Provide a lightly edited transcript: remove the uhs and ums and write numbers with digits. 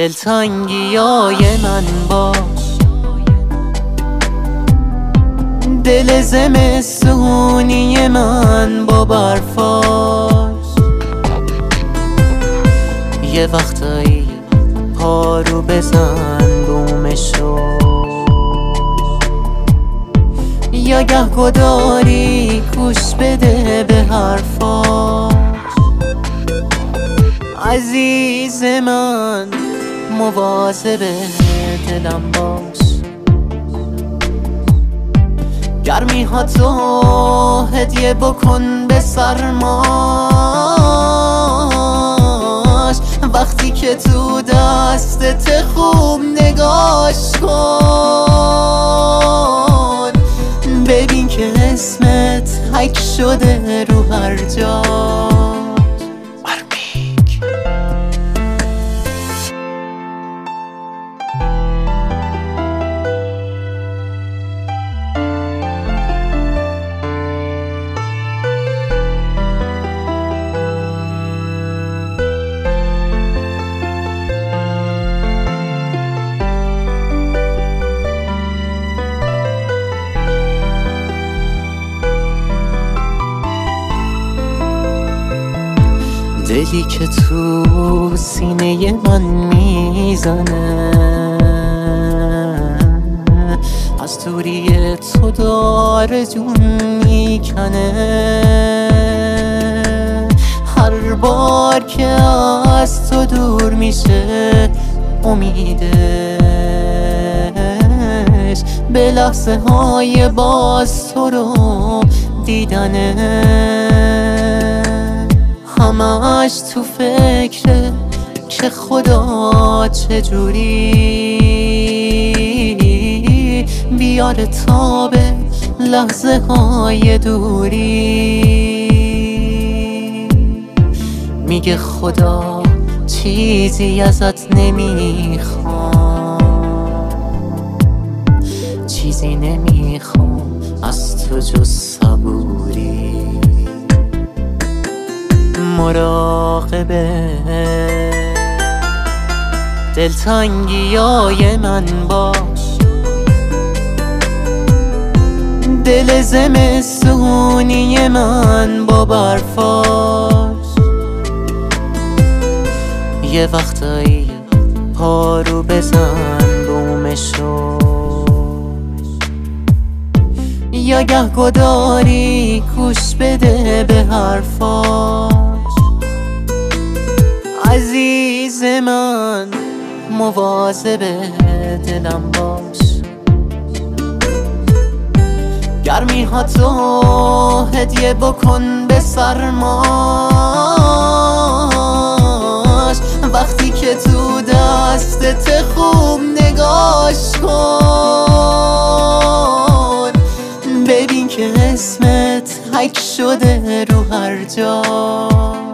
دلتنگیای من باش، دل زمستونی من با برفاش. یه وقتایی پارو بزن بومشو، یا گهگداری گوش بده به حرفاش. عزیز من مواظب دلم باش، گرمی ها تو هدیه بکن به سرماش. وقتی که تو دستت خوب نگاش کن، ببین که اسمت حک شده رو هر جا. دلی که تو سینه من میزنه، از دوری تو داره جون میکنه. هر بار که از تو دور میشه امیدش به لحظه های باز تو رو دیدنه. همش تو فکره که خدا چجوری بیاره تا به لحظه های دوری. میگه خدا چیزی ازت نمیخوام، چیزی نمیخوام از تو جز صبوری. مراقبه دلتنگیای من باش، دل زمستونی من با برفاش. یه وقتایی پارو بزن بومشو، یا گهگداری گوش بده به حرفاش. عزیز من مواظب دلم باش، گرمی ها تو هدیه بکن به سرماش. وقتی که تو دستت خوب نگاش کن، ببین که اسمت حک شده رو هر جا.